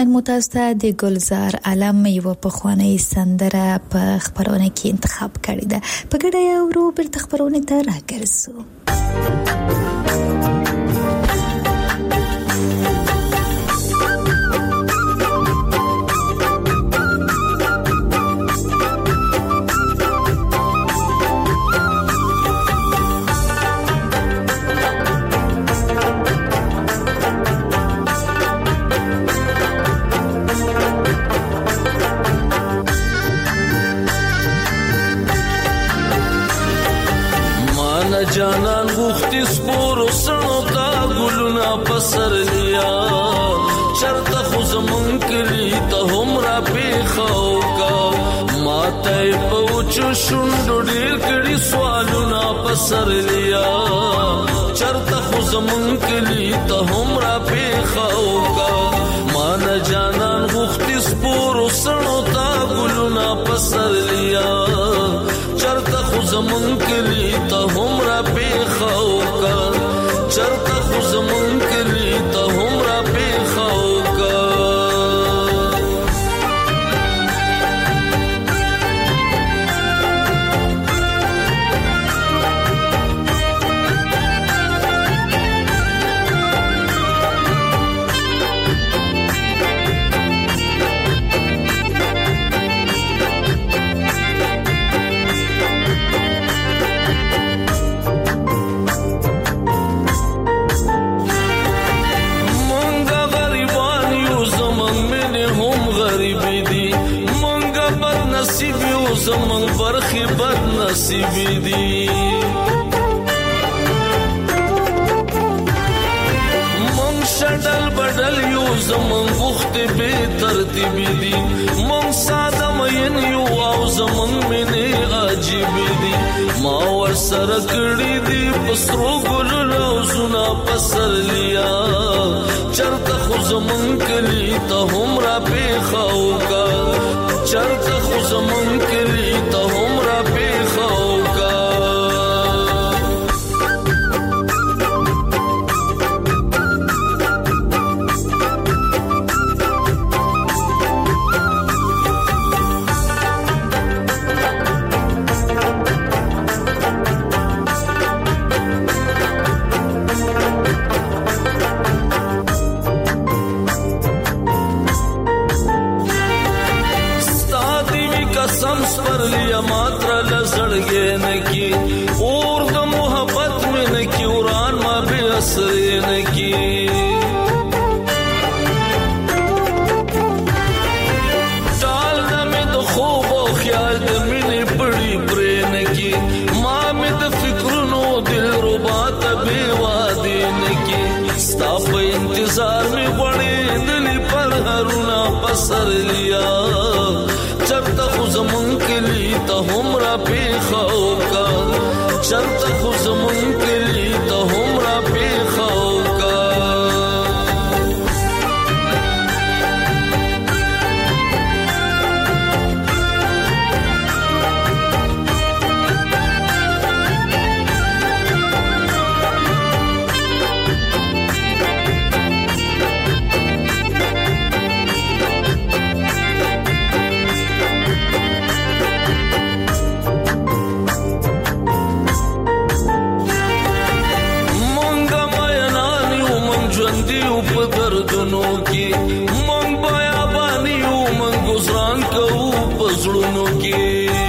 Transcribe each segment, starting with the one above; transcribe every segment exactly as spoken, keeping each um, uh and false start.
نن متاسفه د ګلزار عالم یو پخوانی سندره په خبرونه کې انتخاب کړی ده. په ګډه یو ورو بل خبرونه ته راګرځو. جانان غوختی سپورو سنو تا گلونا پسر لیا چرتا خوزمون کلی تا هم را پیخاو کا ماتای پوچو شندو دیر کڑی سوالونا پسر لیا چرتا خوزمون کلی تا هم را پیخاو کا مانا جانان غوختی سپورو سنو تا گلونا پسر لیا چرتا خوزمون کلی تا هم را پیخاو کا چرتا خوزمون کلی تا هم را پیخاو کا زمن برخی بد نصیبی دی من شدل بدل یو زمن وخت بے ترتیبی دی من ساده مین یو او زمن منی عجیبی دی ما ور سره کړی دی پسرو ګل لوزنا پسر لیا چرته خو زمن کلی ته هم را پیخاو کا چرته خو زمن کلی ته هم را پیخاو کا पर लिया मात्रा लसड़गे न की और द मोहब्बत में न की उड़ान मा भी असरे न की टाल न में तो खूब ख्याल द मिनी बड़ी प्रेम की माँ में द फिक्र नो दिल रुबात बेवादे न की स्ताप इंतजार में बड़े दिली पर हरुना पसर लिया चरता खुजमन कली ता हमरा पेखाओ का चरता खुजमन कली ता हमरा पेखाओ का दर्दनों की मंग बया बानियों मंग गुजरान कऊ पजड़नों की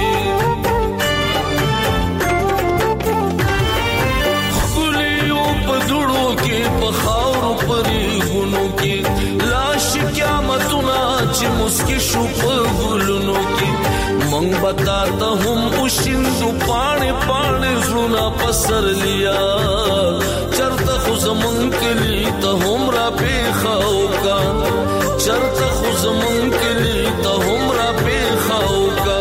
खुलियों पदुड़ों की पखार परी गुनों की लाश क्या मतुना ची मुस्की शुप गुलनों की मंग बताता हूँ उशिंदु पाने पाने जुना पसर लिया चरता खुजमन कली ता हमरा पेखाओ का चरता खुजमन कली ता हमरा पेखाओ का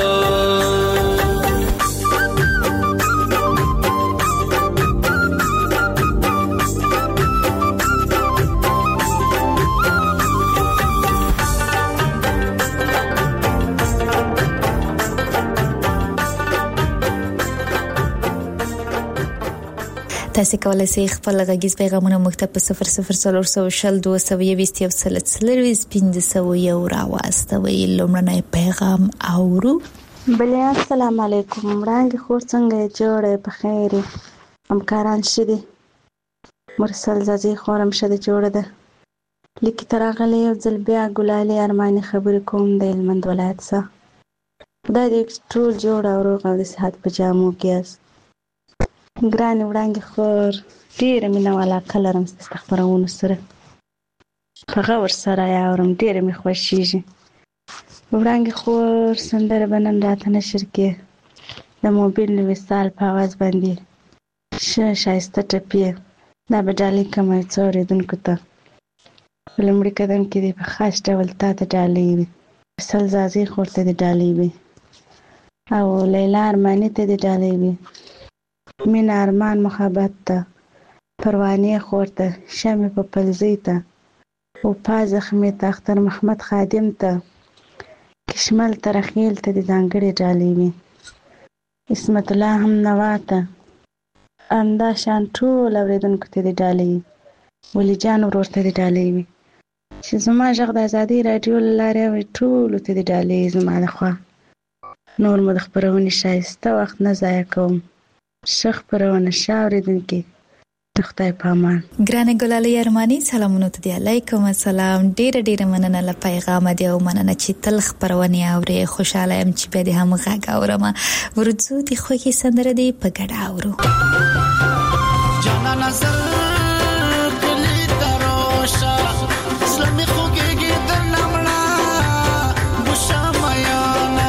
تاسو کولای شئ خپل غږیز پیغامونه مکتب په صفر صفر څلور سوه شل دوه سوه یوویشت یو سل څلرویشت پنځه سوه یو راواستوئ. لومړنی پیغام اورو. بله السلام علیکم. وړاندې خور څنګه جوړه په خیر همکاران شدي مرسل زازي خورم شدي جوړه ده لیکي تراغلی یو ځل بیا ګلالي ارماني خبرې کوم د هلمند ولایت څخه. خدای دې ټول جوړ او روغ او د صحت په جامو کې یاست. ګرانې وړاندې خور ډېره مینه او علاقه لرم ستاسو خپرونو سره، په غور سره یې اورم، ډېره مې خوښېږي. وړاندې خور سندره به نن راته نشر کې د موبیل وصال په اواز باندې ښه ښایسته ټپې دا به ډالۍ کوم څو اورېدونکو ته. په لومړي قدم کې دې په خاص ډول تا ته ډالۍ وي، مرسل زازي خور ته دې ډالۍ وي او لیلا ارماني ته دې ډالۍ وي، مینه ارمان محبت ته، پروانې خور ته، شمې په پلزۍ ته، وپا زخمي ته، اختر محمد خادم ته، کشمل ترخیل ته دې ځانګړې ډالۍ وي، عصمت الله هم نوا ته، همدا شان ټول اورېدونکو ته دې ډالۍ وي، ولی جان ورور ته دې ډالۍ وي چې زما غږ د ازادۍ راډیو له لارې اوري، ټولو ته دې ډالۍ زما لخوا. نور مو د خپرونې ښایسته وخت نه ضایع کوم. ښه خپرونه، ښه اورېدونکي، د خدای په امان. ګرانه ګلالۍ ارماني سلامونه ته دی. علیکم السلام. ډېره ډېره مننه له پیغام دی او مننه چې تل خپرونې اوري. خوشاله یم چې به دې هم غږ اورم. ورځو دي خوږې سندره دی په ګډه اورو. جانا نظر کلی تروشا اسلامی خوږېږي در نمړه بوشا میانا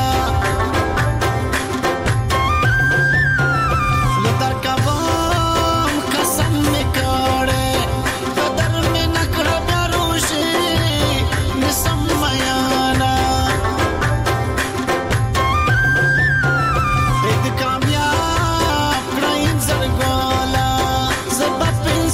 لدر کبام قسم میکړې قدر مې نکړه بروشي نسم میانا دې کامیاب کړای زرګولا زبا پنځ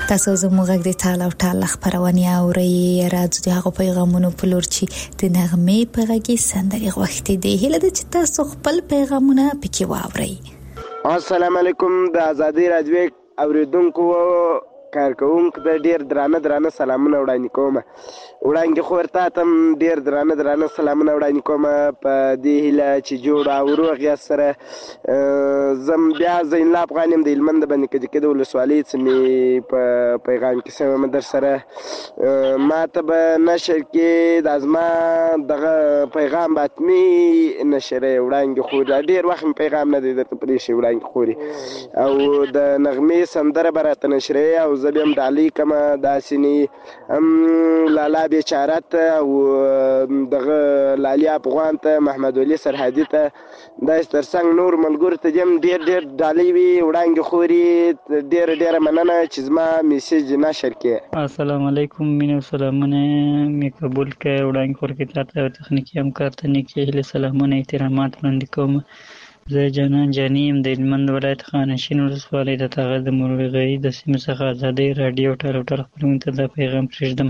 تاسو زموږ غږ د تعالی او تعالی خبرونه اوري راځي هغه پیغامونه په لور چې د نغمې په غږی سندري غوښتي دي هله د چې تاسو خپل پیغامونه پکې واوري. السلام علیکم د ازادي رادیو اوریدونکو کارکونکو د ډیر درانه درانه سلامونه وړاندې کوم. وړاندې خو ورته تم ډیر درانه درانه سلامونه وړاندې کوم په دې هیله چې جوړ او روغ یا سره زم بیا زین لا افغانیم د هلمند باندې کې د ولسوالۍ سمې په پیغام کې سم در سره ما ته به نشر کې د ازما دغه پیغام باتمی نشر وړاندې خو ډیر وخت پیغام نه دی درته پرې شي وړاندې خوري او د نغمې سندره براته نشر او زبیم د علی کما داسنی ام لالا بیچارت او دغه لالی افغان ته محمد علي سرحدي ته د ترڅنګ نور ملګرو ته جام ډیر ډیر ډالۍ وی وړاندې خوري ډیر ډیر مننه چې زما میسج نشر کړي. السلام علیکم مینه سلامونه می قبول کړئ وړاندې خور کې تاسو تخنیکی همکار ته نیکی له سلامونه احترامات وړاندې کوم. زه جانان جانیم د هلمند ولایت خانشین ولسوالۍ د تغه د مرغۍ د سیمې څخه ازادي رادیو ټاله ټاله خپرونې ته د پیغام پرېږدم.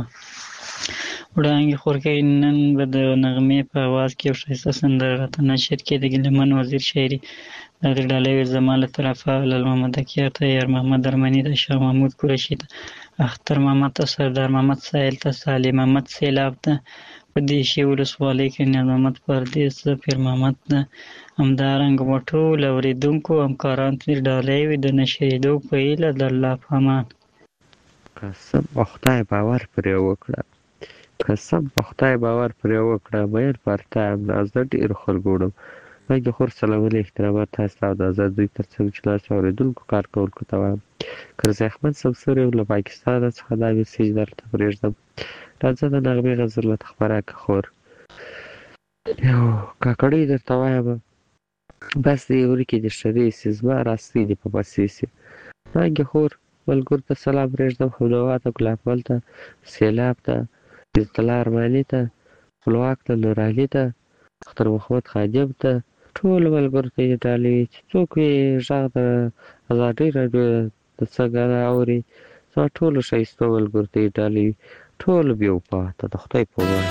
وړاندې خور کې نن به د نغمې په اواز کې یو ښایسته سندره راته نشر کړي د ګیلمن وزیر شاعري د ډالۍ زما له طرفه لال محمد اکیار ته یار محمد درمني د شاه محمود قریشي ته اختر محمد ته سردار محمد سایل ته صالح محمد سیلاب ته په دې شی ولسوالۍ کې نیاز محمد پردیس پیر محمد ته همدارنګه مو ټول اورېدونکو همکارانو ته ډالۍ وي د نشریدو په هیله د الله په امان. قسم په خدای باور پرې وکړه قسم په خدای باور پرې وکړه مېر پرته امناز د ډېرو خلکو وړم باید خور سلامونه احترامات تاسو ته د آزادۍ ترڅنګ چې لاس اورېدونکو کار کوونکو ته وایم. کرزي احمد سمسور له پاکستان څخه دا میسج درته پرېږدم. راځه د نغمې غزل ته خبره که خور یو کاکړی درته وایم بس دې ورکې د شری سي زما راستي دې په پسې سي رانګې خور ملګرو ته سلام پرېږدم خپلوات ته ګلابګل ته سیلاب ته عزت الله ارماني ته خپلواک ته نورعلي ته اختر محمد خادم ته ټولو ملګرو ته یې ډالۍ چې څوک یې غږ د ازادۍ راډیو د څنګه اوري زما ټولو ښایستو ملګرو ته یې ډالۍ ټولو بې وفاته د خدای په امان.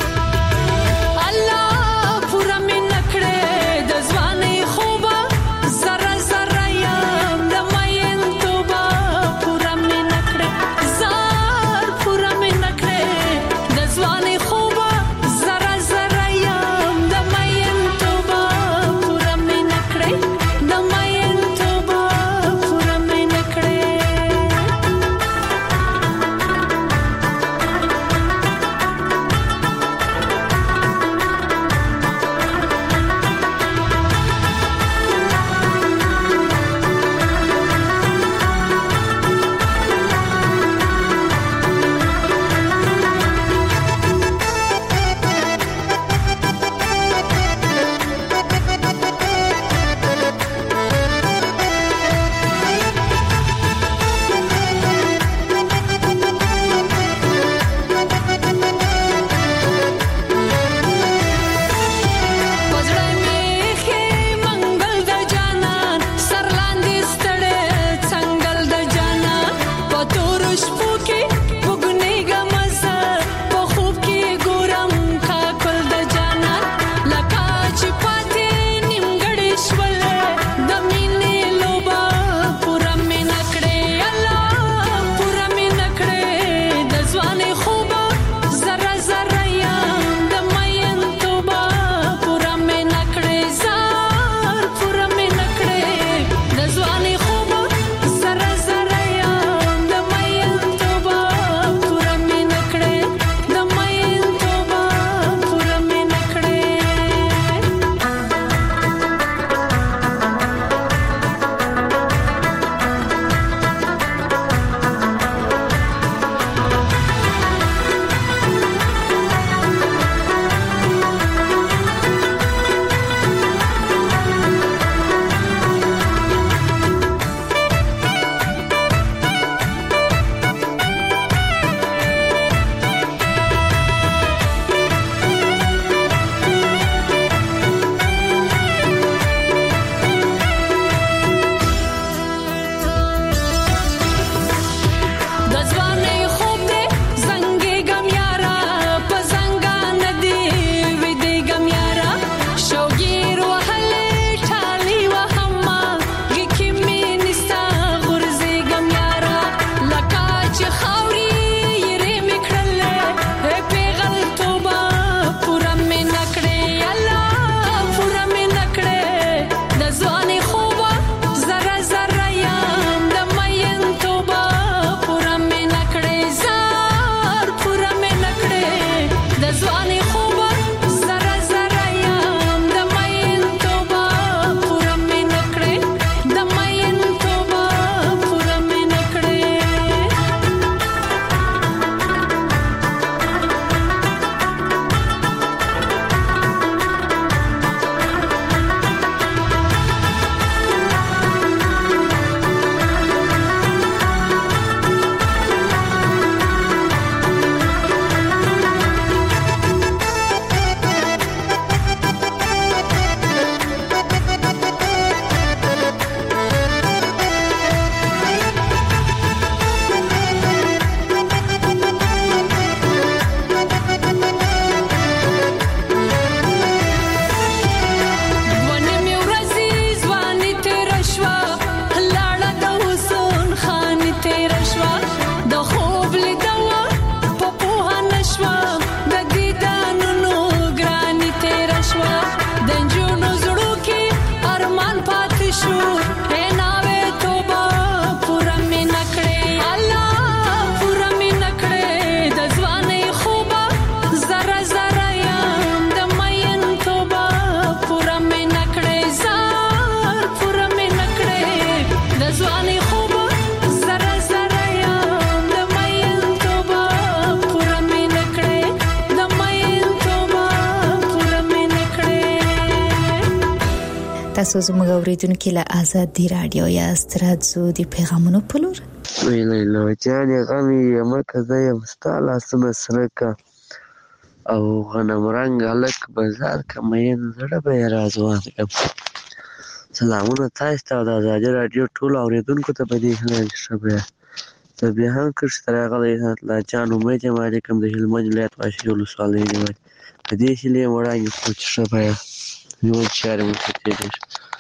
تاسو زموږ اوریدونکو له آزادي رادیو یاست. راځو د پیغامونو په لور. ویلې لو جانې غمي مکه زه یم ستا لاسونه سره کا او غنم رنګ هلک بازار که مین زړه به یې رازوان کړم. سلامونه تاسو ته د آزادي رادیو ټولو اورېدونکو ته په دې هیله یم چې ښه به یاست. زه بیا هم کښې ته راغلی الله جان امید یم علیکم د هلمند ولایت واشي ولسوالۍ نیولې په دې هیلې یم وړاندې کړو چې ښه به یاست ژوند چارې مو ښه تېرېږي.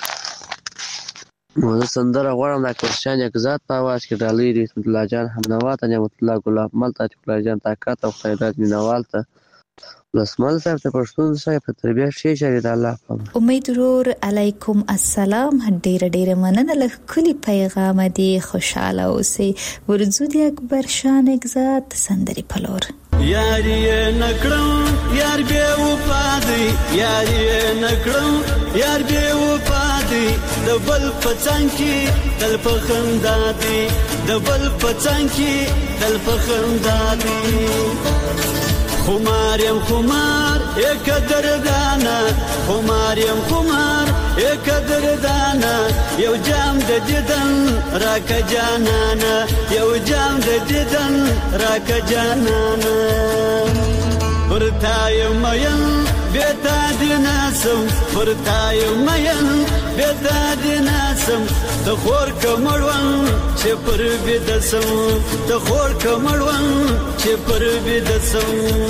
نو زه سندره غواړم د اکبرشاه نیکزاد په اواز کې ډالۍ د اسمت الله جان حمنوا ته نعمت الله ګلاب مل ته عتیق الله جان طاقت او خیرات مینوال ته لسمل صاحب ته پښتون صاحب په تربیه شي شری د الله په امید ورور علیکم السلام. ډېر ډېر مننه له کلی پیغام دی. خوشاله اوسئ. ورځو د اکبرشاه نیکزاد سندري په لور. یاری نکړم یار به وفادي یاری نکړم یار به وفادي د بل پڅنګ کې دل په خندا دي د بل پڅنګ کې دل په خندا دي. خمار یم خمار یک دردانا خمار یم خمار یک دردانا یو جام د دیدن راکه جانانا یو جام د دیدن راکه جانانا ورتای مین بیتا دیناسم ورتای مین بیتا دیناسم د خور کمړون چې پر بدسم د خور کمړون چې پر بدسم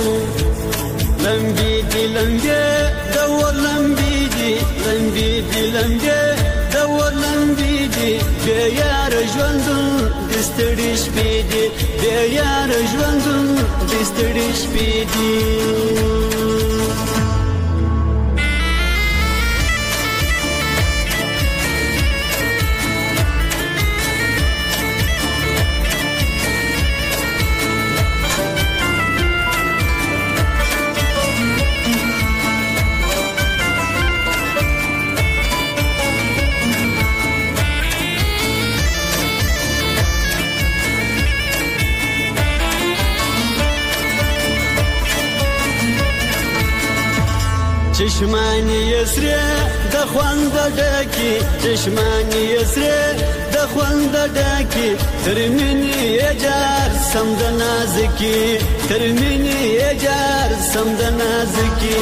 لمبي دي لمبي د ولمبي دي لمبي دي لمبي د ولمبي دي به یار ژوند د ستړي شپې دي به یار ژوند د ستړي شپې دي. چشمانی یسره د خوند ډکی چشمانی یسره د خوند ډکی ترمنی اجار سم د نازکی ترمنی اجار سم د نازکی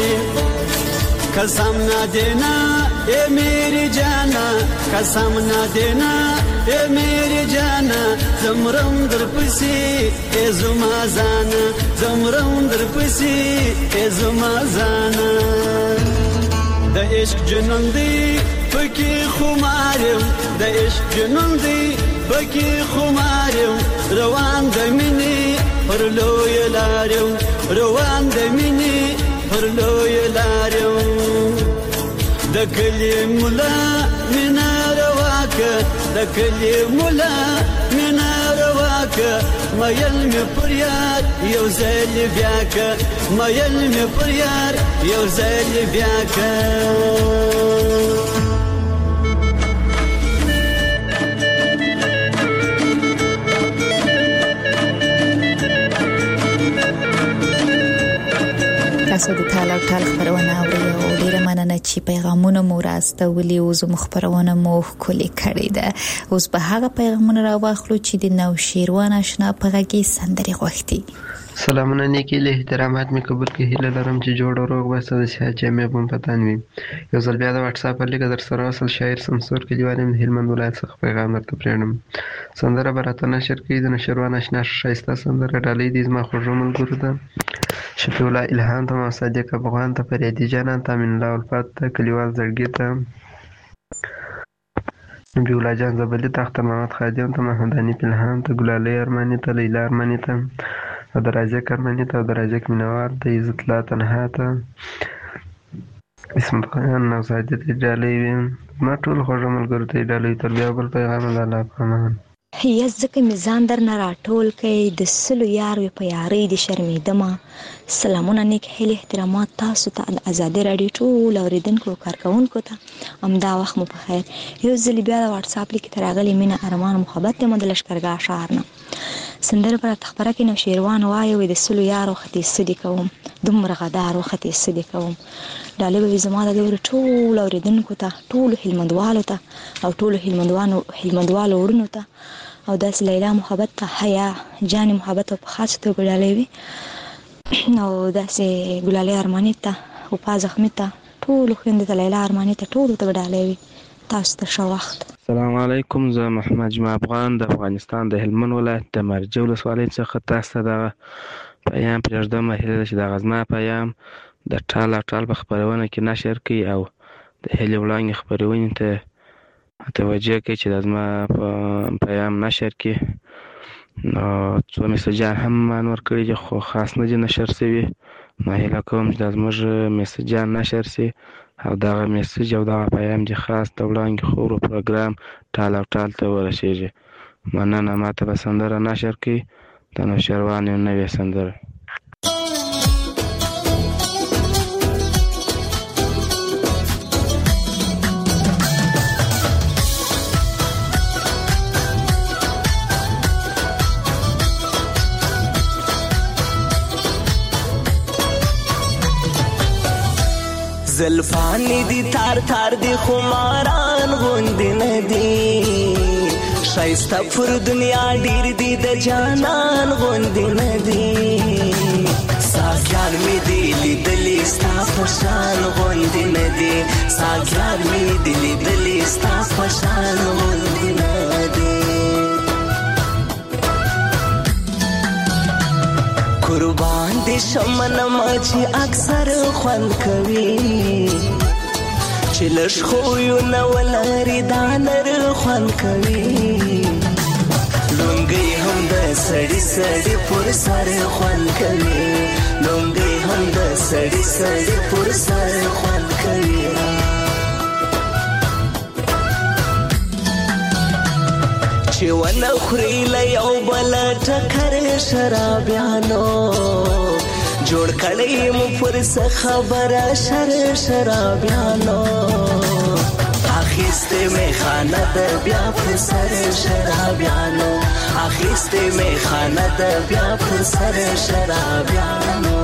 قسم نہ دینا اے میری جانا قسم نہ دینا اے میری جانا زمرم در پسی اے زما زانا زمرم در پسی اے زما زانا د عشق جنون دی پکی خمارم د عشق جنون دی پکی خمارم روان د منی پر لوی لارم روان د منی پر لوی لارم د کلی مولا مینا رواکه د کلی مولا مینا رواکه مایل می پر یار یو ځل بیا که مایل می پر یار یو ځل بیا که. تاسو د ټاله ټاله خبرونه اورئ او ډیره مننه چې پیغامونه مو راستولي او زموږ خبرونه مو ښکلې کړې ده. اوس به هغه پیغامونه راواخلو چې د نوشیروان آشنا په غږی سندري غوښتي. سلامونه نیکی له احترامات می قبول کې هیله لرم چې جوړ او روغ وسه د صحت جامع بم پتان وي. یو ځل بیا د واتس اپ لیک در سره اصل شاعر سمسور کې دیوالم هلمند ولایت څخه پیغام درته پرېږدم. سندره براته نشر کې د نشروان آشنا شایسته سندره ډالۍ دې زما خوږ ملګرو ده. شفیع الله الهام ته صادق افغان ته فریدي جانان ته امین الله الفات ته کلیوال زړګي ته نبی الله جان زبلی ته اختر محمد خادم ته محمداني الهام ته ګلالي ارماني ته لیلا ارماني ته او درازه کرمنی ته او درازه مینوار ته عزت الله تنها ته اسم خان نوزادی ته ډالۍ ما ټول خوږ ملګرو ته ډالۍ تر بیا بل پیغام الله پامان. یا ځکه میزان در نه راټول کړي د سلو یارو په یارۍ د شرمېدمه. سلامونه نیک هیلې احترامات تاسو ته د آزادي راډیو ټول اوریدونکو کارکونکو ته همدا وخت مو په خیر. یو ځل بیا د واتس اپ لیک ته راغلي مینه ارمان محبت ته د لښکرګاه ښار نه سندره پر خبره کې نو شیروان وایي د سلو یارو خدي سدي کوم دومره غدار وخت یې څه دې کوم. ډالۍ به وي زما د لورې ټولو اورېدونکو ته، ټولو هلمندوالو ته او ټولو هلمندوانو هلمندوالو وروڼو ته، او داسې لیلا محبت ته، حیا جانې محبت او په خاصه توګه ډالۍ وي، او داسې ګلالۍ ارماني ته، وفا زخمي ته، ټولو خویندو ته، لیلا ارماني ته، ټولو ته به ډالۍ وي. تاسو ته ښه وخت. السلام علیکم. زه محمد جمع افغان د افغانستان د هلمند ولایت د مرجې ولسوالۍ څخه تاسو ته دغه پیام پرېږدم. هیله ده چې دغه زما پیام د ټال او ټال په خپرونه کې نشر کړي او د هیلې وړانګې خپرونې ته توجه کوي چې د زما په پیام نشر کړي. نو څو میسجان هم مان ورکړي دي خو خاص نه دي نشر شوي. نو هیله کوم چې دا زموږ میسجان نشر شي او دغه میسج او دغه پیام دې خاص د وړانګې خورو پروګرام ټال او ټال ته ورسېږي. مننه. ماته به سندره نشر کړي د نوشیروان یو نوې سندره. زلفانی دی تار تار دی خماران غوندی ندی شایسته پر دنیا ډیر دی د جانان غوندی ندی ساکیان می دی لیدلی ستا پشان غوندی ندی ساکیان می دی لیدلی ستا پشان غوندی ندی قربان دی شمنم چې اکثر خوند کوي چې لږ خویونه ولري دا نر خوند کوي لونګۍ هم د سړي سړي پر سر خوند کوي لونګۍ هم د سړي سړي پر سر خوند کوي چې ونه خوري له یو بل ټکر شرابیانو جوړ کړی مو پر څه خبره شر شرابیانو اخیسته می خانه د بیا پر سر شرابیانو اخیسته می خانه د بیا پر سر شرابیانو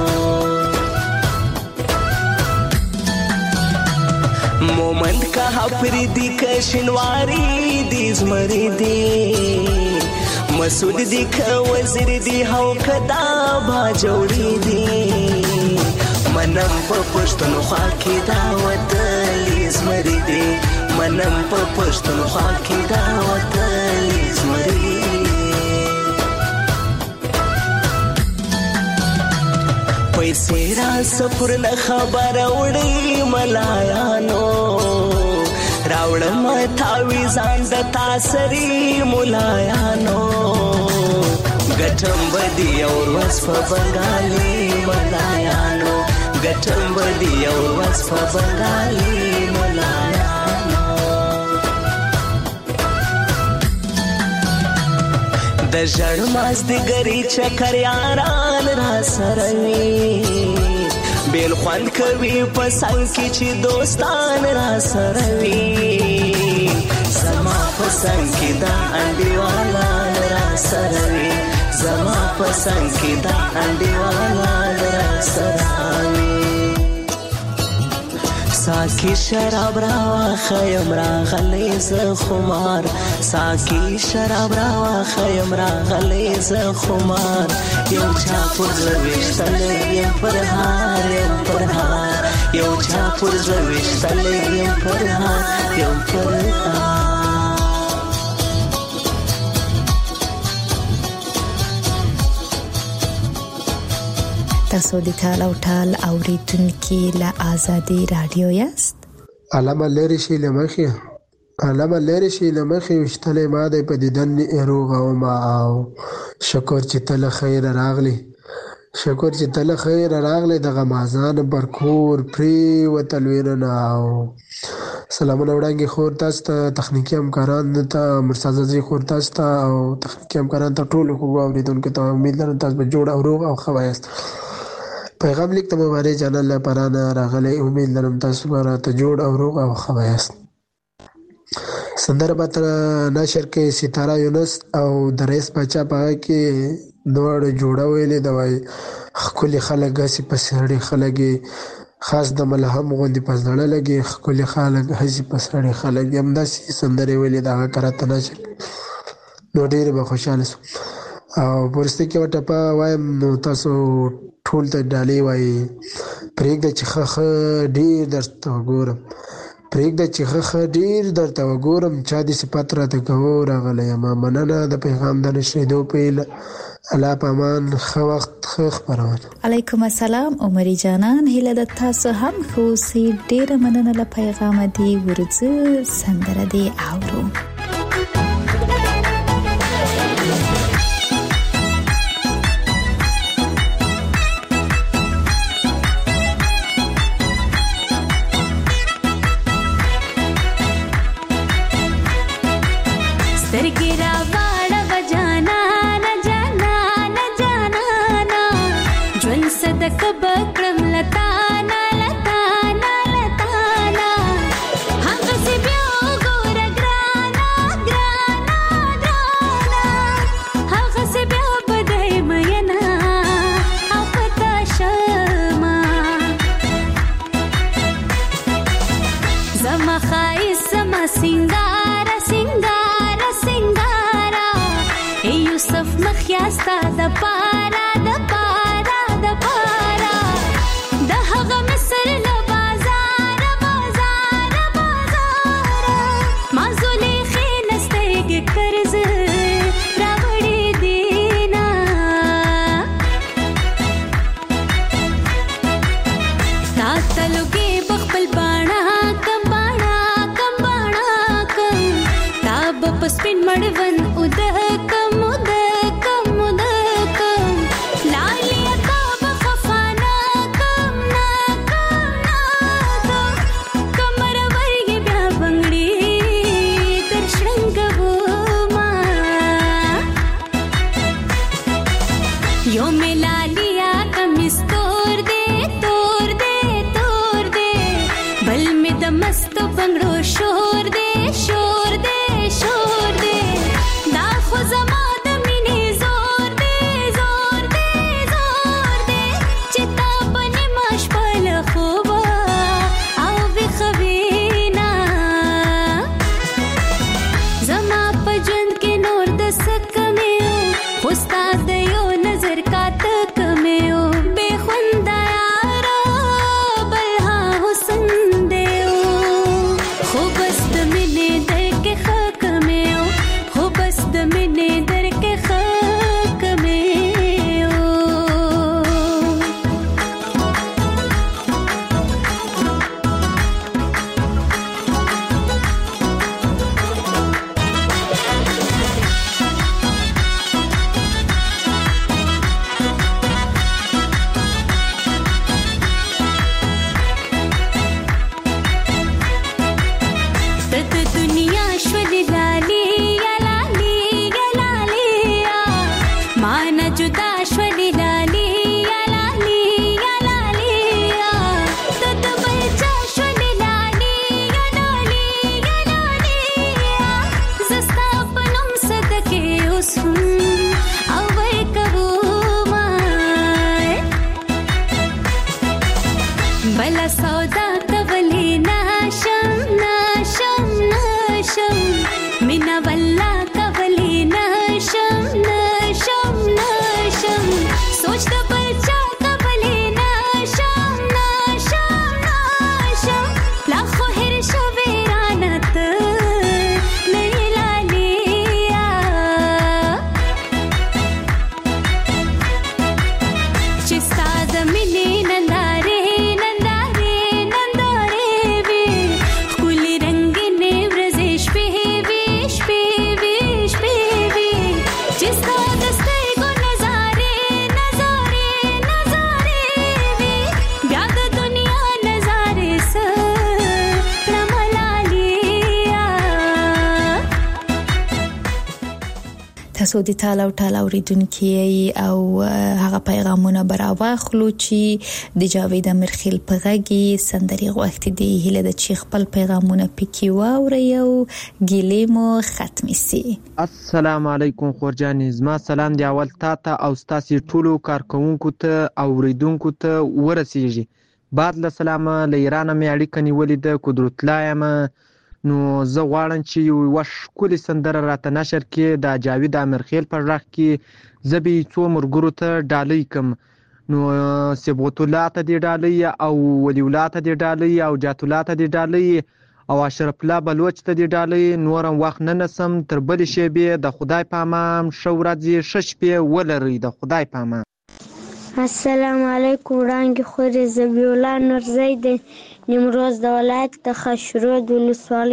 مومند کا حفری دی کشنواری دی زمری دی مسعود دی که وزیر دی هاو کدا با جوڑی دی منم پا پشتن خواکی داوت لیزمری دی منم پا پشتن خواکی داوت لیزمری دی پیسې را سفر نه خبر وړي ملایانو راوړم تاوی ځان د تاسري ملایانو ګټم بدی اور وصف بنگالي ملایانو ګټم بدی اور وصف بنگالي ملایانو د ژړ مازدیګري چکر یاران را سره وي بیل خوند کوي په څنګ کې چې دوستان را سره وي زما په څنګ کې دا انډیوالان را سره وي زما په څنګ کې دا انډیوالان را سره وي ساکی شراب راوا خیم راغلی ز خمار ساکی شراب راوا خیم راغلی ز خمار یو چا پر زویشتل یم پر هار یم پر هار یو چا پر زویشتل یم پر هار یم پر هار تاسو د ټال او ټال اوریدونکي له آزادي رادیو یاست. علامه لری شي لمخي علامه لری شي لمخي وشتلې ما د پدیدن ایروغ او ما او شکر چې تل خیر راغلی شکر چې تل خیر راغلی د غمازان برکور پری وتلویرنا او سلامونه وړاندې خور تاسو ته تخنیکی همکاران ته مرسازي خور تاسو ته او تخنیکی همکاران ته ټول خو اوریدونکو ته امید لرم تاسو به جوړ او روغ او ښه وایاست. پیغام لیک ته مبارک چینل لپاره نه راغلی امید لرم تاسو به راته جوړ او روغ او ښه وایاست. سندره به نشر کې ستاره یونس او د رئیس بچا په کې دوړ جوړه ویلې د وای ښکلي خلک هسې په سړي خلک خاص د ملهم غوندې په زړه لګي، ښکلي خلک هسې په سړي خلک دي. همداسې سندرې ویلې د هغه کراته نشم نو ډېرې به خوشحاله شم. او په وروستۍ کې یوه ټپه وایم نو تاسو ټول ته ډالۍ وایي پرېږده چې ښه ښه ډېر درته وګورم، پرېږده چې ښه ښه ډېر درته وګورم، چا دې صفت راته کوو راغلی یمه. مننه د پیغام د نشریدو په هیله. الله په امان. ښه وخت، ښه خپرونه. علیکم السلام عمري جانان، هیله د تاسو هم ښه اوسئ. ډېره مننه له پیغامه دې ورځه سندره دې اورو. سترګې راواړه و جانانه جانانه جانانه، ژوند صدقه به کړم لتانه لتانه لتانه، هغسې بیا وګوره ګرانه ګرانه ګرانه، هغسې بیا به دی مینه او په تا شمه. زما ښایست زما سینګاره سینګاره سینګاره، ای یوسف مخیا ستا د پاره د پاره د پاره، د هغه مصر له بازاره بازاره بازاره، ما زلیخې نه سترګې قرض راوړې دینه. تا ته لوګې به خپل باڼه کم باڼه کم باڼه کم، تا به په سپین مړوند اوده کم اوده کم اوده کم، لالیا تا به خفا نه کم نه کم نه کم، کمرور یې بیا بنګړي در شرنګومه. یو مې لالیا کمیس تور دی تور دی تور دی، بل مې د مستو بنګړو شور دی شور دی شور دی، دا خو زما د مینې زور دی زور دی زور دی، چې تا به نیمه شپه له خوبه او ویښه وینه. زما په ژوند کې نور د څه کمې و، خو ستا د یو نظر کاته کمې و، بې خونده یاره بل ها حسن دی و، خو بس د مینې در کې ښه کمې و، خو بس د مینې در کې ښه کمې و. ته د دنیا شولې لالې یا لالې یا لالې یا، ما نه جدا شولې لالې یا لالې یا لالې یا، ته د بل چا شولې لالې یا لالې یا لالې یا، زه ستا په نوم صدقې اوس هم او ورکومه. بله سودا کولی نشم نشم نشم، مینه والله کولی نشم نشم نشم، تاسو د تاله او ټاله اوریدونکو او هغه پیغامونه براواخلو چې د جاوید امیرخیل په غږی سندري غوښتي دی هله د چی خپل پیغامونه پکې واوري او ګیلې مو ختم سي. السلام علیکم خورجان، زما سلام دی اول تا ته او ستاسو ټولو کارکونکو ته او اوریدونکو ته ورسیږي. بعد له سلام له ایران مې اړیکه نیولې د قدرت لایم، نو زه غواړم چې یو وش کلی سندره راته نشر کې د جاوید امیرخیل په غږ کې زبي څو مرګرو ته ډالۍ کم، نو سبوت الله ته دی ډالۍ او ولی الله ته دی ډالۍ او جات الله ته دی ډالۍ او اشرف الله بلوچ ته دی ډالۍ. نورم وخت نه نسم تر بل شی به د خدای په امان شو ورځي شش په ولري د خدای په امان. السلام علیکم وړاندې خوري زبی الله نورزی د نیمروز د ولایت د خشرود ولسوالۍ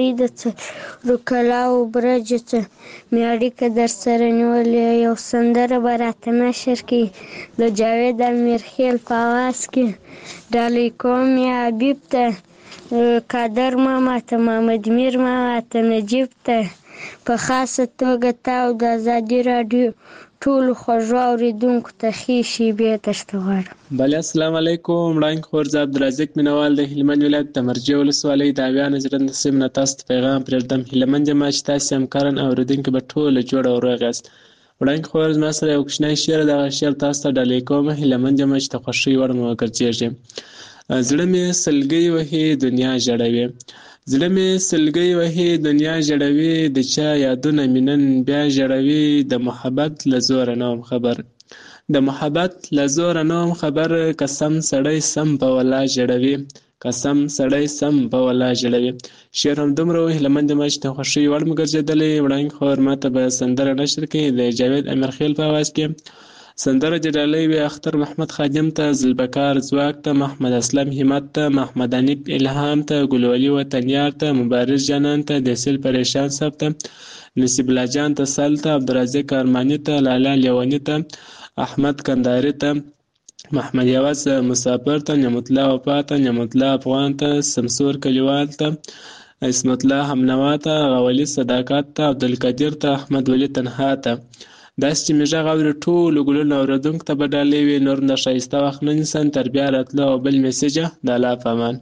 د رکلاو برج ته مې اړیکه در سره نیولې. یو سندره به راته نشر کړي د جاوید امیرخیل په اواز کې. ډالۍ کوم یا حبیب ته، قادر ماما ته، محمد میر ماما ته، نجیب ته، په خاصه توګه تا او د ازادي راډیو ټول خوږو اوریدونکو ته ښې شیبې درته غواړم. بله السلام علیکم وړاندې خور زه عبدالرزاق مینوال د هلمند ولایت د مرجع ولسوالۍ د اویا نجرند سیمې نه تاسو ته پیغام پرېږدم. هیله یم چې تاسې همکاران او اورېدونکي به ټوله جوړ او روغ یاست. وړاندې خور زما سره یو کوچنی شعر دغه شعر تاسو ته ډالۍ کوم. هیله مند یم چې د خوښۍ وړ مو وګرځېږي. زړه مې سلګۍ وهي دنیا ژړوي، زړه مې سلګۍ وهي دنیا ژړوي، د چا یادونه مې نن بیا ژړوي، د محبت له زوره نه وم خبر، د محبت له زوره نه وم خبر، قسم سړی سم په ولا ژړوي، قسم سړی سم په ولا ژړوي. شعر همدومره و. هیله مند یم چې د خوښۍ وړ مو ګرځېدلی. وړاندې خور ما ته به سندره نشر کړي د جاوید امیرخیل په اواز کې. سندره د ډالۍ وي اختر محمد خادم ته، ذوالبقار ځواک ته، محمد اسلم همت ته، محمد انیب الهام ته، ګلولي وطنیار ته، مبارز جانان ته، دسیل پریشان صاحب ته، نصیب الله جان ته، سل ته، عبدالرزاق ارماني ته، لالا لیونی ته، احمد کندهاري ته، محمد یواز مسافر ته، نعمت الله وفا ته، نعمت الله افغان ته، سمسور کلیوال ته، اسمت الله همنوا ته، غولی صداقت ته، عبدالقدیر ته، احمد ولی تنها ته. داسې چې مې غږ اوري ټولو ګلونو اورېدونکو ته به ډالۍ وي. نور د ښایسته وخت نه نیسم تر بیا راتلو او بل میسیجه د الله په امان.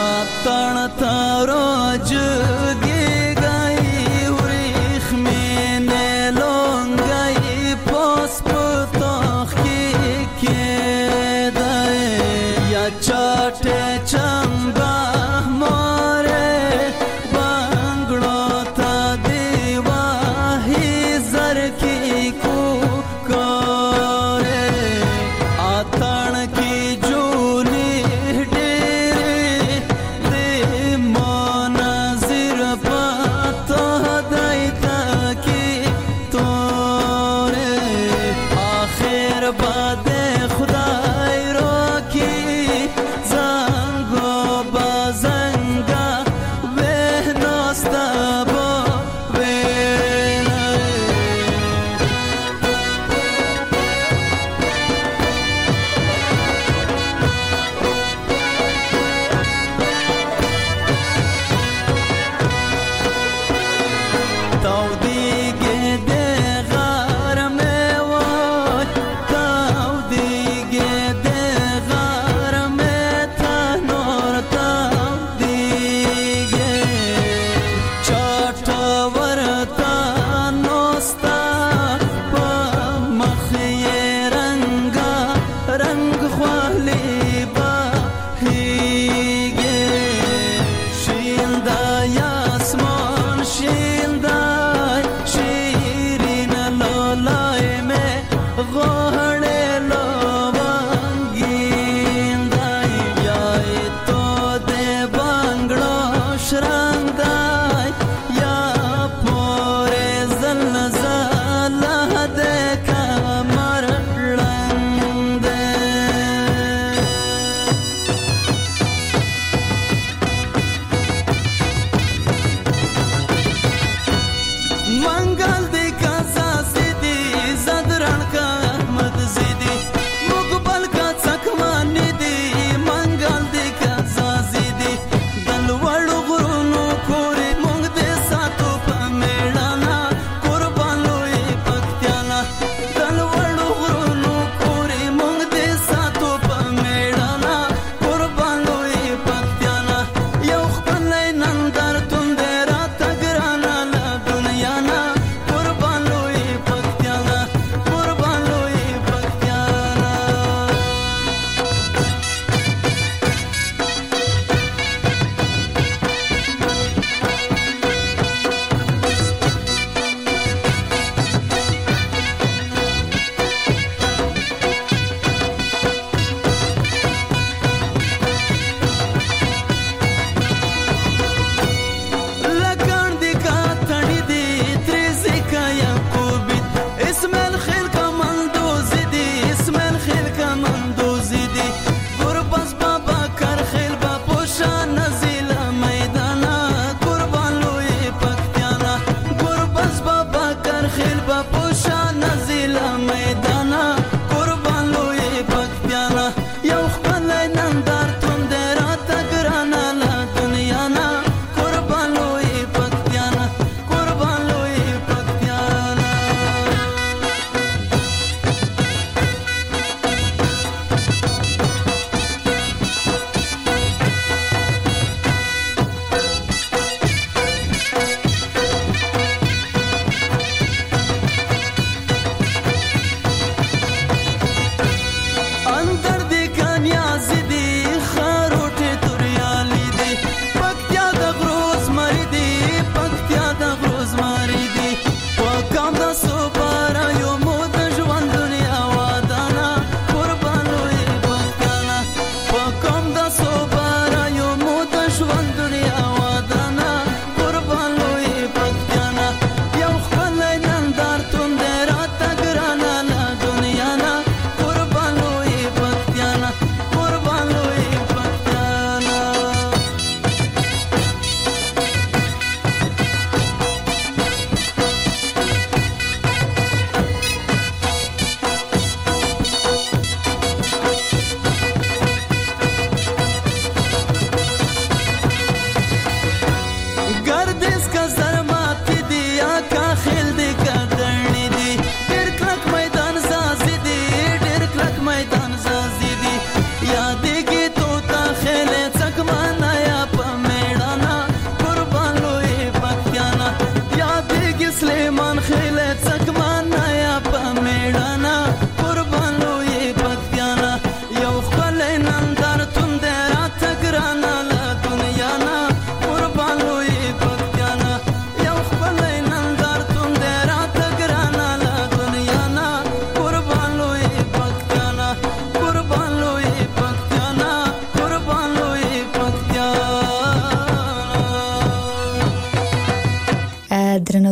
اتڼ تاروج گیگای وریخمین لونگای پاس پتاخ کی کدای یا چاٹ چنبا ماره بنگلو تا دیواهی زرکی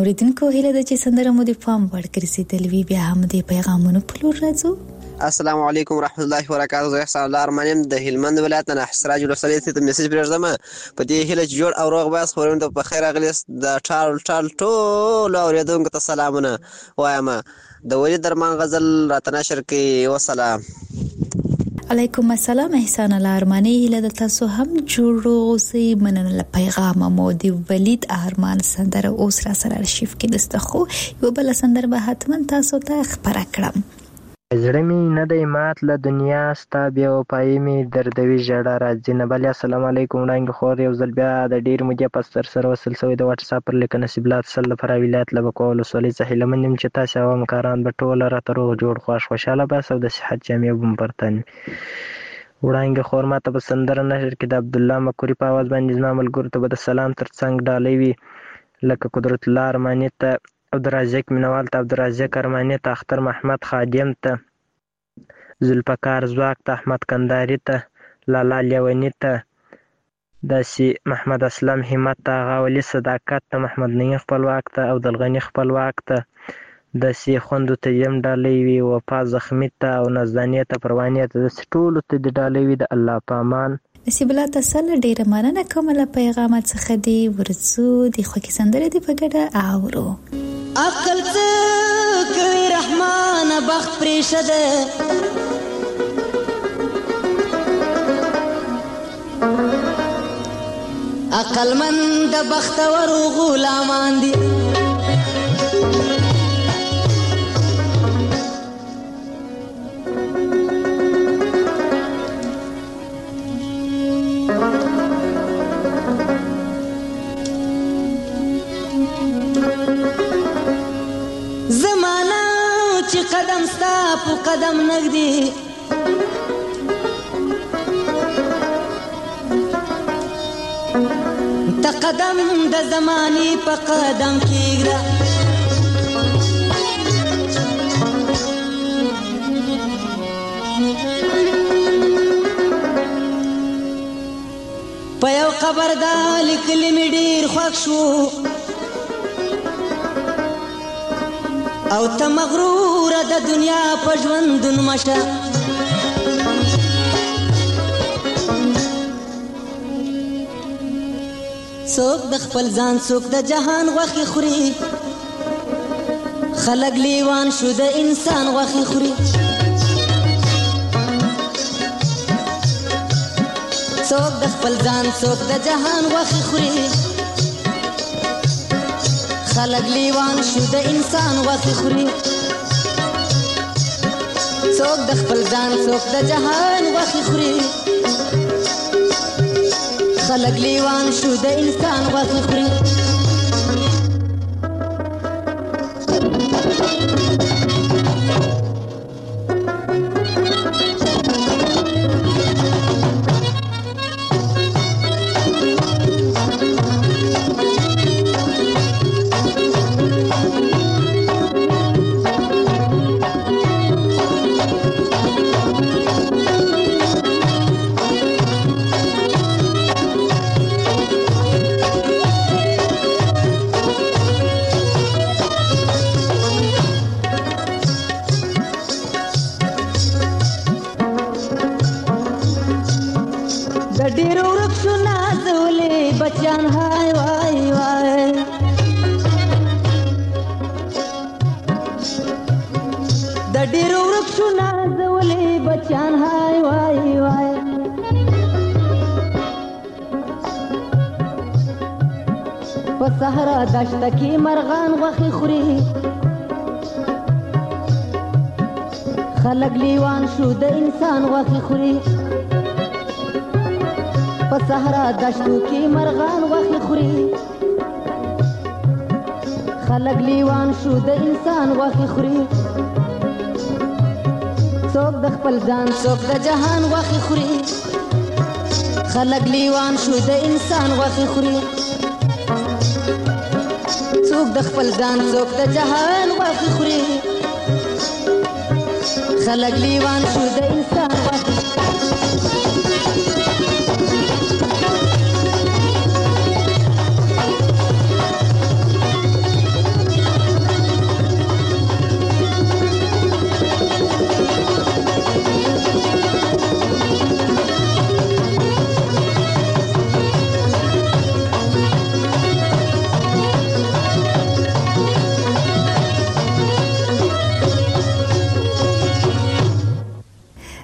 اوریدونکو هیله ده چې سندره مو د پام وړ ګرځېدلې وي. بیا هم د پیغامونو په لور راځو. السلام علیکم ورحمت الله وبرکاته. زه احسان الله ارمانیم د هلمند ولایت نه سراج الرسالې ته میسج پرېږدم په دې هیله چې جوړ او روغ باز خورون ته په خیر راغلیست. د ټال ټال ټول اوریدونکو ته سلامونه وایم. د ولی درمان غزل راته نشر کړي. وسلام. علیکم السلام. احسان الله ارمانی هیله د تاسو هم جوړ اوسئ. مننه پیغام مو د ولید ارمان سندره اوس را سره archive کې دسته خو یو بل سندره به حتما تاسو ته خبره کړم. زړه مې نه دی مات له دنیا ستا بیا وفایي مې دردوي ژړا راځي نه بلې. السلام علیکم وړانګې خور یو ځل بیا د ډېر مودې پس تر سره وصل شوی د واټساپ پر لیکنه نصیبلات سل د فراه ولایت له بکوا ولسوالۍ څخه هیلهمند یم چې تاسې او همکاران به ټوله راته روغ جوړ خوښ خوشحاله بس او د صحت جامې به برتن. وړانګې خور ما ته په سندره نشر کې د عبدالله مکوري په اواز باندې زما ملګرو ته به د سلام تر څنګ ډالۍ وي لکه قدرت الله ارماني ته عبدالرازق مینوال ته عبدالرازق ارماني ته اختر محمد خادم ته ذوالفقار ځواک ته احمد کنداري ته لالا لیوني ته داسې محمد اسلم همت ته هغه ولي صداقت ته محمد نعیم خپلواک ته او دلغني خپلواک ته داسې خوندو ته یم ډالۍ وي وفا زخمي ته او نزدانې ته پروانې ته داسې ټولو ته د ډالۍ وي د الله په امان. نصیب الله تاسو ډیره مننه کوم له پیغامات څخه دی. ورڅو د خوږی سندره دی په ګډه اورو. عقل څه کوي رحمان بخت پریشده عقل من د بختور غلامان دي قدم ستا په قدم نږدې ته قدم د زمانې په قدم کېږده په یو قبر دا لیکلي مې ډېر خوښ شو او ته مغرور د دنیا په ژوندون مشه څوک د خپل ځان څوک د جهان غوښې خوري خلک لیوان شو د انسان غوښې خوري څوک د خپل ځان څوک د جهان غوښې خوري خلق لیوان شو د انسان غوښې خوري څوک د خپل ځان څوک د جهان غوښې خوري خلق لیوان شو د انسان غوښې خوري صحرا دشت کې مرغان غوښې خوري خلک لیوان شو د انسان غوښې خوري په صحرا دشتو کې مرغان غوښې خوري خلک لیوان شو د انسان غوښې خوري څوک د خپل ځان څوک د جهان غوښې خوري خلک لیوان شو د انسان غوښې خوري څوک د خپل ځان څوک د جهان غوښې خوري خلک لیوان شو د انسان غوښې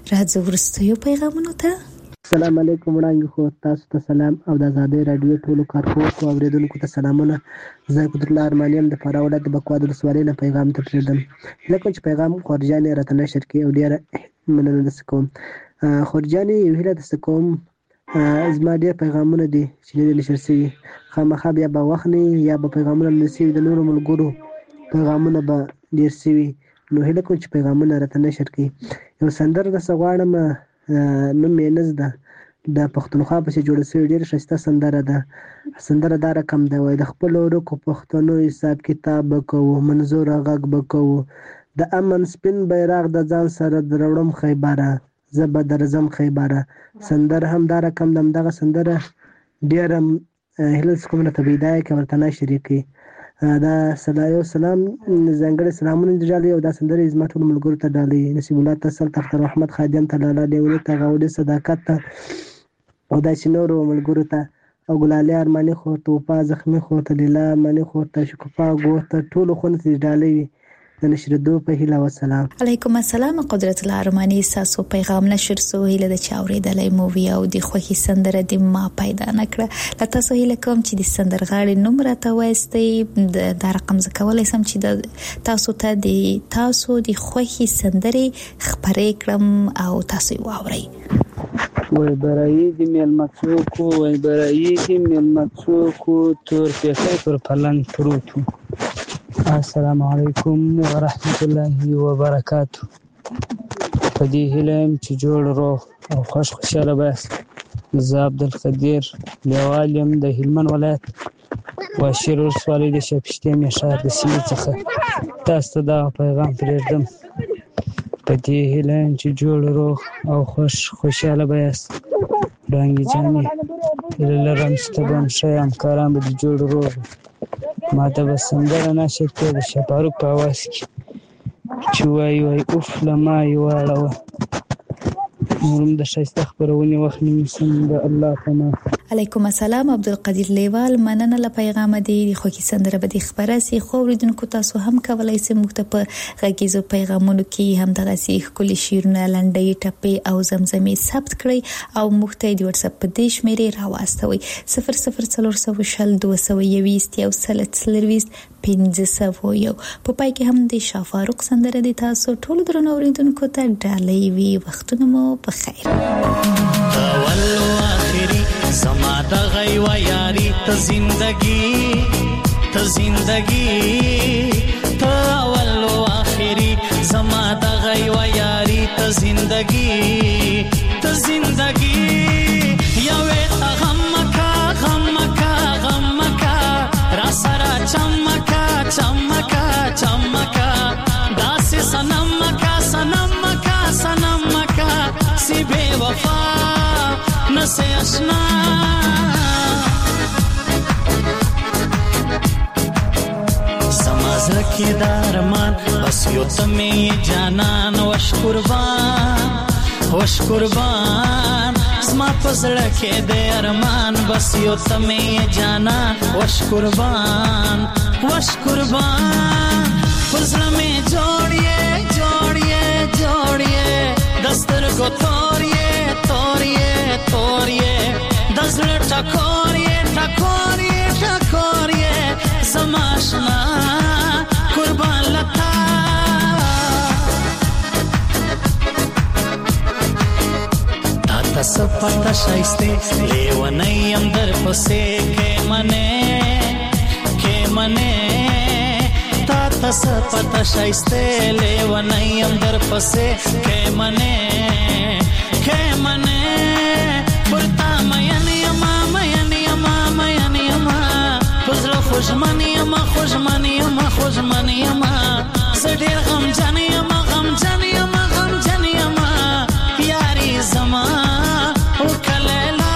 راځو وروستیو پیغامونو ته. السلام علیکم وړاندې خو تاسو ته سلام او د آزادۍ راډیو ټولو کارکوونکو او اورېدونکو ته سلامونه. زه قدرت الله ارماني یم د فراه ولایت د بکواه د ولسوالۍ نه پیغام ته پرېږدم. هیله کوم چې پیغام خورجانې راته نشر کړي او ډېره مننه درڅه کوم. خورجانې یو هیله درڅه کوم، زما ډېر پیغامونه دي چې نه دي نشر شوي، خامخا بیا به وخت نه یا به پیغامونه نه شوي، د نورو ملګرو پیغامونه به ډېر شوي، نو هیله کوم چې پیغامونه راته نشر کړي. یو سندره درڅه غواړم، نوم یې نه زده، د پښتونخوا پسې جوړه شوې ډېره ښایسته سندره ده. سندره دا رقم ده، وایي د خپلو ورکو پښتنو حساب کتاب به کوو، منظوره غږ به کوو، د امن سپین بیرغ د ځان سره دروړم خیبره، زه به درځم خیبره. سندره هم دا رقم ده، همدغه سندره ډېره هیله کوم راته پیدا کړي او ورته نشر کړي. دا سلام سلام ځانګړي سلامونه دې ډالۍ او دا سندره زما ټولو ملګرو ته ډالۍ، نصیب الله تسل تختر احمد خادم ته لالا دیولي ته غاولي صداقت ته او داسې نورو ملګرو ته او ګلالي ارماني خور ته، وفا زخمي خور ته، لیلا ارماني خور ته، شکوفا ګور ته، ټولو خونو ته ډالۍ وي د نشرېدو په هیله. وسلام. علیکم السلام. قدرت الله ارماني ساسو پیغام نشر سو هیله د چاورېدلې مووي او د خوخي سندره د ما پیدا نکړه. لا تاسو هیله کوم چې د سندرغاړي نوم راته وایستئ، د رقم ز کولای سم چې د تاسو ته د تاسو د خوخي سندري خبرې کړم او تاسو واورئ. وای برای دی ملمتوکو وای برای دی ملمتوکو تور پیخی پر پلن پروتو. السلام علیکم ورحمت الله وبرکاتو. په دې هیله یم چې جوړ روغ او خوش خوشاله باسي. زه عبدالقدیر لیوال یم د هلمند ولایت واشیر ولسوالۍ د شاپشتې ښار د سیمې څخه تاسو ته دغه پیغام پرېږدم. په دې هیله یم چې جوړ روغ او خوش خوشاله به یاست. وړانګې جانې هیله لرم چې ته به هم ښه یې، همکاران به دې جوړ روغ. ما ته به سندره نشر کړې د شفاروق په اواز کې چې وایي وایي اوف له ما یې واړوه. نور هم د ښایسته خپرونې وخت نیسم د الله په نام. علیکم السلام. عبدالقدیر لیوال مننه له پیغام دی. خو کی سندره به د خبره سي خو ورېدونکو تاسو هم کولای سئ موږ ته په غږیزو پیغامونو کې هم دغه سي خولي شیرونه لنډۍ ټپې او زمزمې ثبت کړئ او موږ ته د واتس اپ په دې شمیرې راواستوي صفر صفر څلور سوه شل دوه سوه یویست یو سل څلرویست پنځه سوه یو. په پای کې هم د شفاروق سندره د تاسو ټول درنو اوریدونکو ته ډالۍ وي. وختونه مو په خیر. اول و آخری زما د غي و یاري ته زندگی ته زندگی ته اول و آخری زما د غي و یاري ته زندگی ته زندگی یوه غمکا غمکا غمکا را سره چمکا چمکا چمکا داس سنمکا سنمکا سنمکا سی بے وفا نسے اشنا سمازر کی دارمان بس یو تمی جانان وش قربان وش قربان زما پزړه کې د ارمان بس یو تمی جانان وش قربان وش قربان پزړه می جوړیه جوړیه جوړیه دستر کو توریه توریه توریه دزړه ټکوریه ټکوریه ټکوریه زماشنا قربان لتا تا سپتا شایسته لیونیم در پسې کې منه کې منه تا تا سپتا شایسته لیونیم در پسې کې منه کې منه پرتا مېن یما مېن یما مېن یما پزړه خوشمن یما خوشمن یما خوشمن یما سړي غم جن یما غم جن یما غم جن یما یاري زما او کلیلا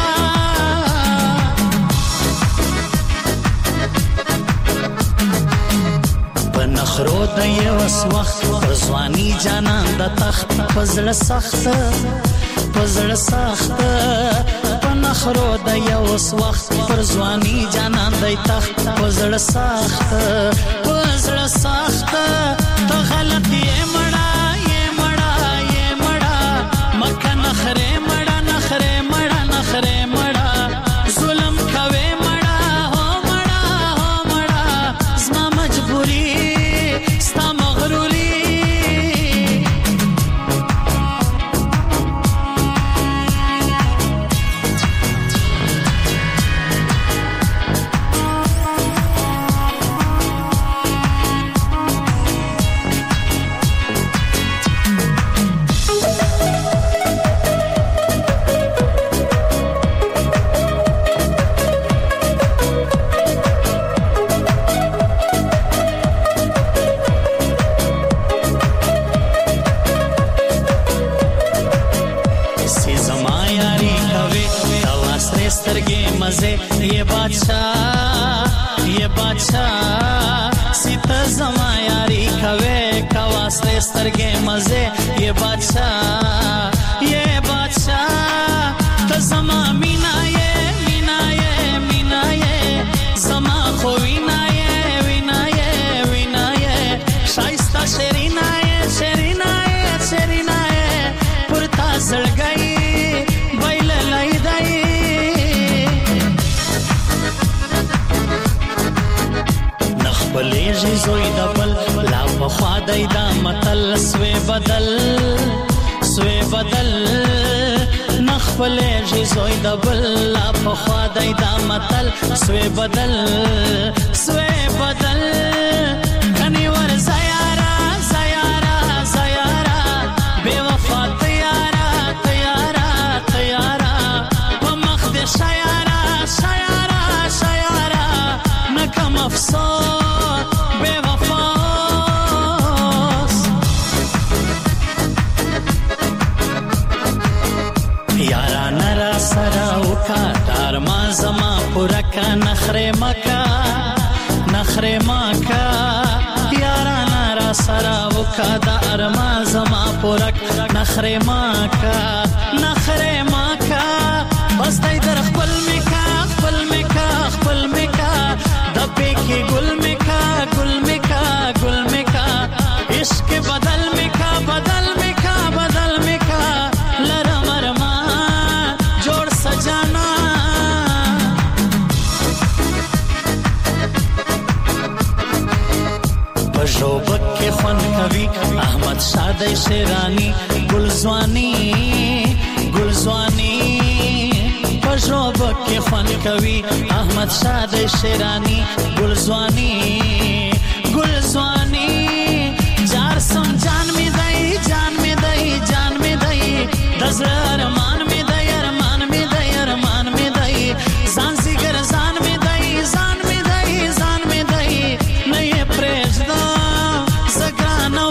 پنخرو د یو وخت ځواني جانان د تخت پزړه سخت پزړه سخت پنخرو د یو وخت پر ځواني جانان د تخت پزړه سخت پزړه سخت ته غلط یې مړه یې مړه یې مړه سترګې مزه یہ بادشاہ یہ بادشاہ سیتا زما یاری کوي کواسته سترګې مزه یہ بادشاہ یہ بادشاہ ته زما مینا یہ مینا یہ مینا یہ زما خو وینا یہ وینا یہ وینا یہ شایسته شرینا یہ شرینا یہ شرینا یہ پرتا زړګي بایل لای دای نخبلیږي زوی د بل لا په خوا دی دا متل سوی بدل سوی بدل نخبلیږي زوی د بل لا په خوا دی دا متل سوی بدل سوی بدل کني ور زیارا زیارا زیارا بے وفا تیارا تیارا تیارا په مخ دې شیارا شیارا شیارا نکم افسوس بے وفاس یارا نرا سرا وکا دار ما زما پورکا نخره مکا نخره مکا یارا نرا سرا وکا دار ما زما پورک نخره مکا نخره مکا بس دای در خپل میکا خپل میکا خپل میکا دبے کی گل میکا گل میکا گل میکا عشق بدل میکا بدل میکا بدل میکا لرم ارمان جوڑ سجانا پژوبک کې خوند کوي احمد شاده شیرانی گلزوانی گلزوانی پژوبک کې خوند کوي احمد شاده شیرانی گلزوانی گلزوانی جار سم جان می دای جان می دای جان می دای دزر ارمان می دای ارمان می دای ارمان می دای ځان زیګر ځان می دای ځان می دای ځان می دای نه یې پرېږدا زګرانو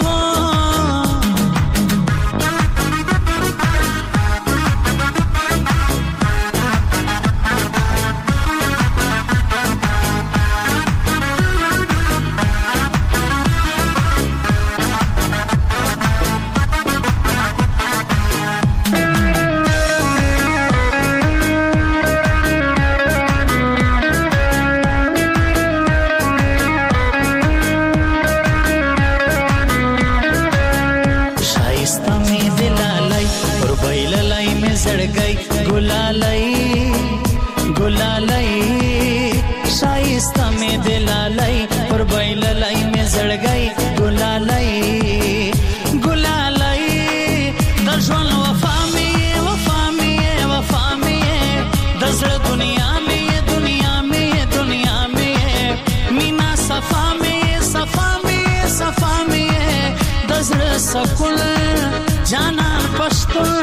زړګي ګلالای ګلالای شایسته مې دلالای پر بیللای مې زړګي ګلالای ګلالای د ژوند وفا مې وفا مې وفا مې د زړه دنیا مې دنیا مې دنیا مې مینا صفا مې صفا مې صفا مې د زړه سکون جانان پښتون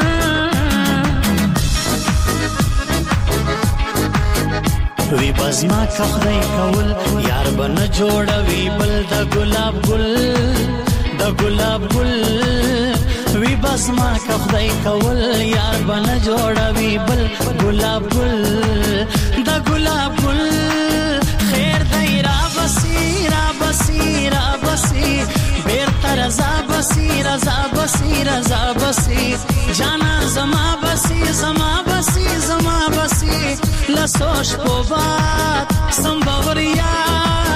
وی بزما کخدای کول یار بن جوړوي بل د ګلاب ګل د ګلاب ګل وی بزما کخدای کول یار بن جوړوي بل ګلاب ګل د ګلاب ګل خیر دای را بسی را بسی را بسی بیر ترزا بسی رضا بسی رضا بسی جانا زما بسی زما بسی زما بسی لسوش پو بات سم باوریا